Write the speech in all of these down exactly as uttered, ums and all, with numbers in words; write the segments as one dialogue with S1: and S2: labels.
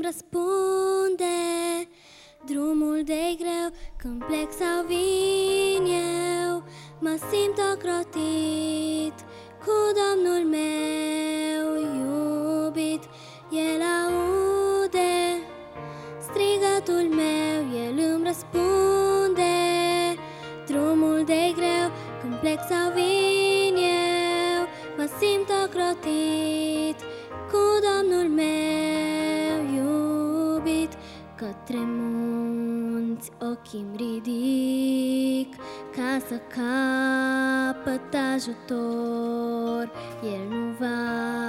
S1: răspunde. Drumul de-i greu, când plec sau vin eu, mă simt ocrotit cu Domnul meu iubit. El aude strigatul meu, El îmi răspunde. Drumul de-i greu, când plec sau vin eu, mă simt ocrotit cu Domnul meu iubit. Către munți ochii-mi ridic, ca să capăt ajutor. El nu va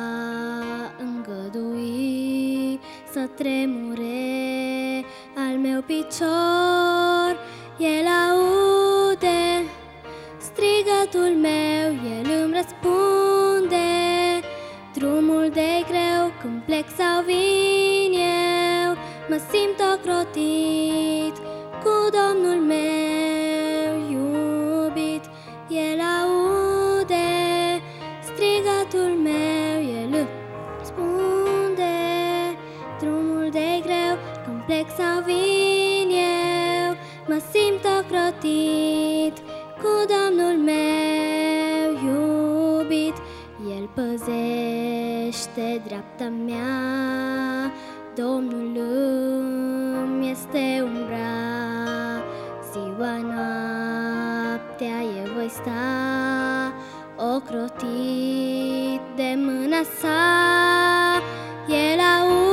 S1: îngădui să tremure al meu picior. El aude strigatul meu, El îmi răspunde. Drumul de-i greu, când plec sau vin eu, mă simt ocrotit cu Domnul meu iubit. El aude strigatul meu, El îmi răspunde. Drumul de-i greu, când plec sau vin eu, mă simt ocrotit cu Domnul meu iubit. El păzește dreapta mea, Domnul îmi este umbra. Ziua, noaptea eu voi sta ocrotit de mâna sa. El aude